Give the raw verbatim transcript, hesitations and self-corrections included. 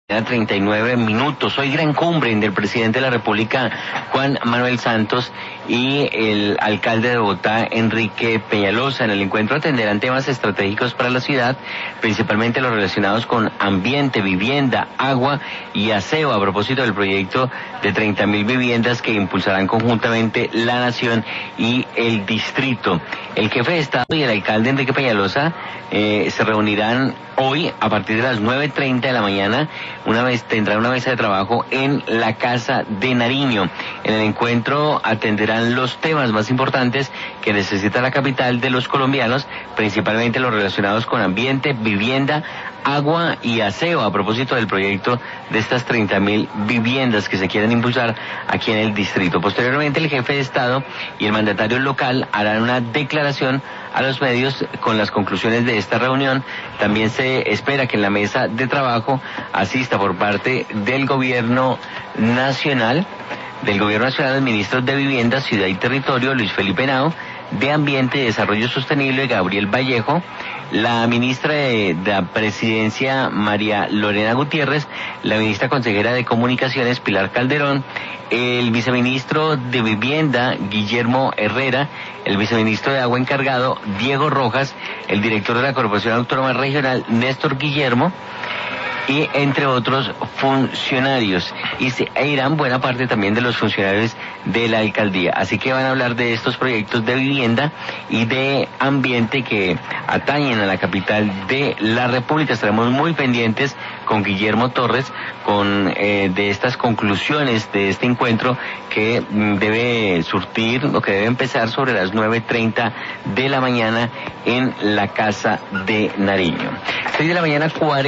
treinta y nueve minutos. Hoy gran cumbre del presidente de la República, Juan Manuel Santos, y el alcalde de Bogotá, Enrique Peñalosa. En el encuentro atenderán temas estratégicos para la ciudad, principalmente los relacionados con ambiente, vivienda, agua y aseo, a propósito del proyecto de treinta mil viviendas que impulsarán conjuntamente la nación y el distrito. El jefe de Estado y el alcalde Enrique Peñalosa eh, se reunirán hoy a partir de las nueve treinta de la mañana. Una vez tendrán una mesa de trabajo en la Casa de Nariño. En el encuentro atenderán los temas más importantes que necesita la capital de los colombianos, principalmente los relacionados con ambiente, vivienda, agua y aseo, a propósito del proyecto de estas treinta mil viviendas que se quieren impulsar aquí en el distrito. Posteriormente, el jefe de Estado y el mandatario local harán una declaración a los medios con las conclusiones de esta reunión. También se espera que en la mesa de trabajo asista por parte del gobierno nacional, del gobierno nacional, el ministro de Vivienda, Ciudad y Territorio, Luis Felipe Henao, de Ambiente y Desarrollo Sostenible, Gabriel Vallejo, la ministra de, de la Presidencia, María Lorena Gutiérrez, la ministra consejera de Comunicaciones, Pilar Calderón, el viceministro de Vivienda, Guillermo Herrera, el viceministro de Agua encargado, Diego Rojas, el director de la Corporación Autónoma Regional, Néstor Guillermo, y entre otros funcionarios, y se irán buena parte también de los funcionarios de la alcaldía. Así que van a hablar de estos proyectos de vivienda y de ambiente que atañen a la capital de la República. Estaremos muy pendientes con Guillermo Torres con eh, de estas conclusiones de este encuentro que mm, debe surtir, o que debe empezar sobre las nueve treinta de la mañana en la Casa de Nariño. seis de la mañana, cuarenta